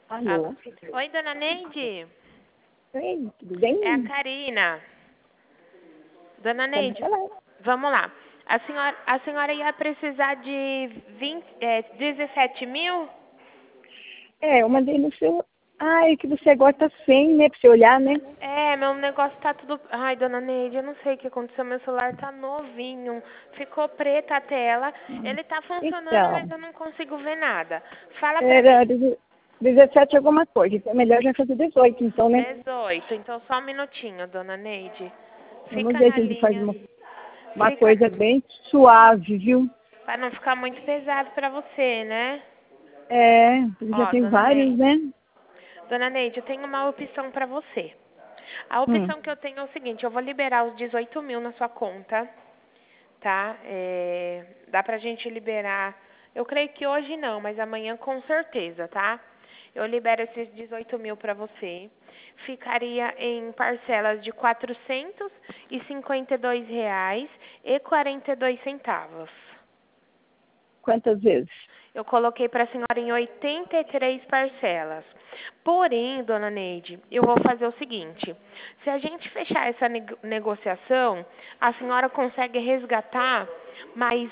Alô? Oi, dona Neide. Oi, tudo É a bem? Karina. Dona Pode Neide, falar. vamos lá. A senhora ia precisar de 17 mil? Eu mandei no seu... Ah, é que você agora tá sem, né? Pra você olhar, né? É, meu negócio tá tudo... Ai, dona Neide, eu não sei o que aconteceu. Meu celular tá novinho. Ficou preta a tela. Ele tá funcionando, mas Então, eu não consigo ver nada. Fala pra era mim. 17 alguma coisa. Então é melhor já fazer 18, então, né? 18. Então só um minutinho, dona Neide. Vamos Fica ver na se a gente faz linha. uma Fica... coisa bem suave, viu? Pra não ficar muito pesado pra você, né? Porque já Ó, tem vários, né? Dona Neide, eu tenho uma opção para você. A Hum. opção que eu tenho é o seguinte, eu vou liberar os 18 mil na sua conta, tá? Dá pra gente liberar, eu creio que hoje não, mas amanhã com certeza, tá? Eu libero esses 18 mil para você. Ficaria em parcelas de R$ 452,42. Quantas vezes? Eu coloquei para a senhora em 83 parcelas. Porém, dona Neide, eu vou fazer o seguinte: se a gente fechar essa negociação, a senhora consegue resgatar mais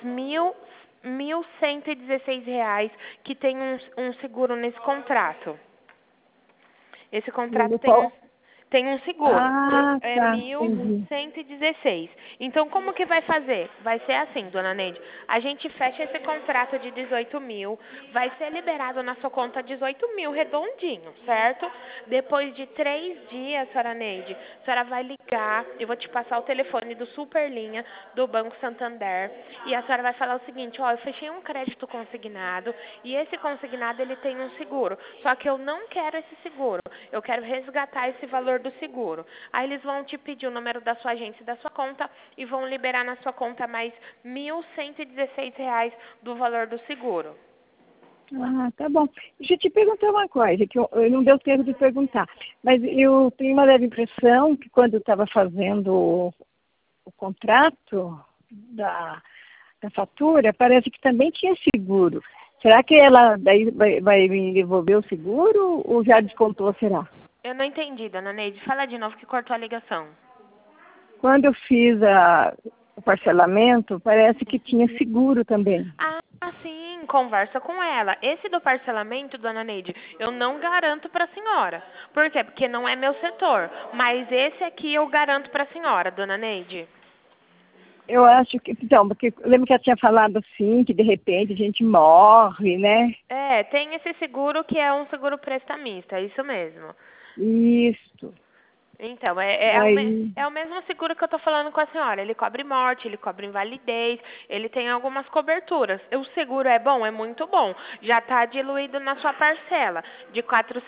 R$ 1.116 que tem um seguro nesse contrato. Esse contrato No qual... tem um seguro. Ah, É tá. mil Entendi. cento e dezesseis. Então, como que vai fazer? Vai ser assim, dona Neide. A gente fecha esse contrato de 18 mil. Vai ser liberado na sua conta 18 mil redondinho, certo? Depois de 3 dias, senhora Neide, a senhora vai ligar. Eu vou te passar o telefone do Superlinha do Banco Santander. E a senhora vai falar o seguinte: ó, eu fechei um crédito consignado. E esse consignado, ele tem um seguro. Só que eu não quero esse seguro. Eu quero resgatar esse valor do seguro. Aí eles vão te pedir o número da sua agência e da sua conta e vão liberar na sua conta mais R$ 1.116 do valor do seguro. Ah, tá bom. Deixa eu te perguntar uma coisa, que eu não deu tempo de perguntar. Mas eu tenho uma leve impressão que quando eu estava fazendo o contrato da fatura, parece que também tinha seguro. Será que ela daí vai me devolver o seguro ou já descontou, será? Eu não entendi, dona Neide. Fala de novo que cortou a ligação. Quando eu fiz o parcelamento, parece que tinha seguro também. Ah, sim, conversa com ela. Esse do parcelamento, dona Neide, eu não garanto para a senhora. Por quê? Porque não é meu setor. Mas esse aqui eu garanto para a senhora, dona Neide. Eu acho que, então, porque eu lembro que ela tinha falado assim, que de repente a gente morre, né? É, tem esse seguro que é um seguro prestamista, é isso mesmo. Isso. Então, Aí, é o mesmo seguro que eu estou falando com a senhora. Ele cobre morte, ele cobre invalidez, ele tem algumas coberturas. O seguro é bom? É muito bom. Já está diluído na sua parcela de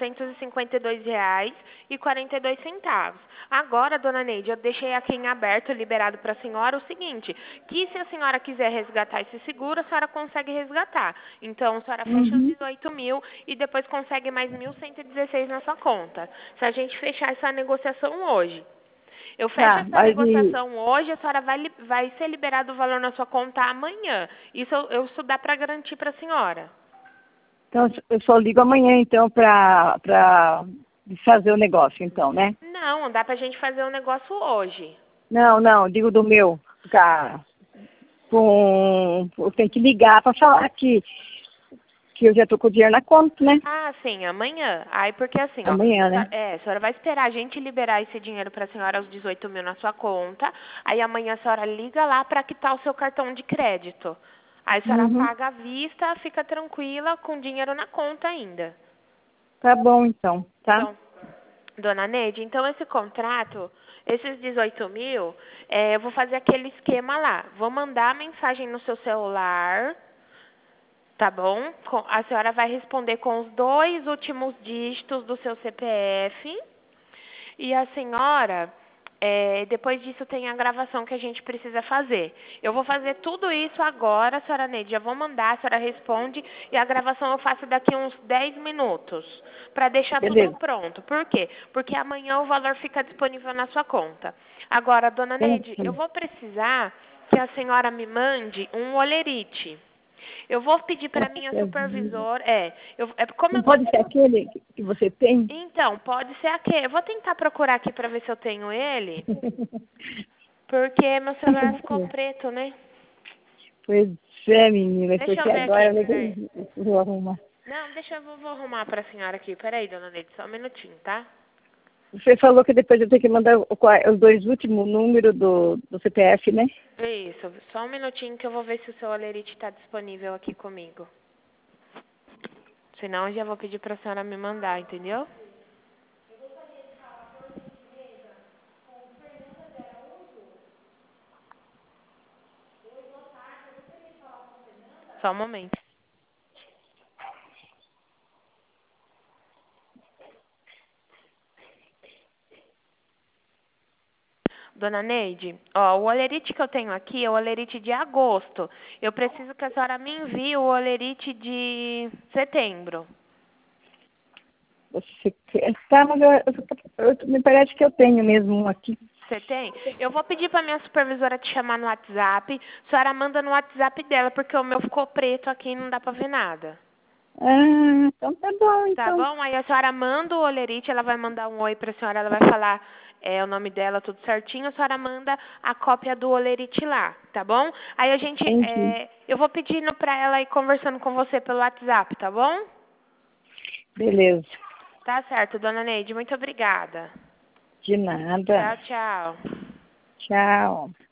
R$ 452,42. Agora, dona Neide, eu deixei aqui em aberto, liberado para a senhora, o seguinte, que se a senhora quiser resgatar esse seguro, a senhora consegue resgatar. Então, a senhora fecha os uhum, 18 mil e depois consegue mais 1.116 na sua conta. Se a gente fechar essa negociação hoje. Eu fecho tá, essa mas negociação hoje, a senhora vai ser liberado o valor na sua conta amanhã. Isso dá para garantir para a senhora. então eu só ligo amanhã então para fazer o negócio, então, né? Não, dá pra gente fazer o negócio hoje. Não, não, digo do meu, tá, eu tenho que ligar para falar que eu já tô com o dinheiro na conta, né? Ah, sim, amanhã. Aí, porque assim, ó, Amanhã, né? a senhora vai esperar a gente liberar esse dinheiro para a senhora, os 18 mil na sua conta. Aí amanhã a senhora liga lá para quitar o seu cartão de crédito. Aí a senhora Uhum, paga à vista, fica tranquila, com dinheiro na conta ainda. tá bom então, tá? Então, dona Neide, então esse contrato, esses 18 mil, eu vou fazer aquele esquema lá. Vou mandar a mensagem no seu celular. Tá bom? A senhora vai responder com os 2 últimos dígitos do seu CPF. E a senhora, depois disso tem a gravação que a gente precisa fazer. Eu vou fazer tudo isso agora, senhora Neide. Já vou mandar, a senhora responde. E a gravação eu faço daqui uns 10 minutos. Para deixar tudo Beleza. pronto. Por quê? Porque amanhã o valor fica disponível na sua conta. Agora, dona Neide, eu Entendi. vou precisar que a senhora me mande um olerite. Eu vou pedir para minha supervisora. Como Não eu tô... pode ser aquele que você tem? Então, pode ser aquele. Eu vou tentar procurar aqui para ver se eu tenho ele. Porque meu celular ficou preto, né? Pois é, menina, Deixa porque eu ver agora aqui, peraí. eu vou arrumar. Não, vou arrumar para a senhora aqui. Peraí, dona Neide, só um minutinho, tá? Você falou que depois eu tenho que mandar os dois últimos números do CPF, né? Isso, só um minutinho que eu vou ver se o seu Olerite está disponível aqui comigo. Senão eu já vou pedir para a senhora me mandar, entendeu? Só um momento. Dona Neide, ó, o olerite que eu tenho aqui é o olerite de agosto. Eu preciso que a senhora me envie o olerite de setembro. Você quer? Tá, mas me parece que eu tenho mesmo um aqui. Você tem? Eu vou pedir para minha supervisora te chamar no WhatsApp. A senhora manda no WhatsApp dela, porque o meu ficou preto aqui e não dá para ver nada. Ah, então tá bom, Tá então. bom? Aí a senhora manda o olerite, ela vai mandar um oi para a senhora, ela vai falar o nome dela, tudo certinho. A senhora manda a cópia do olerite lá, tá bom? Aí a gente, Entendi. eu vou pedindo para ela ir conversando com você pelo WhatsApp, tá bom? Beleza. Tá certo, dona Neide, muito obrigada. De nada. Tchau, tchau. Tchau.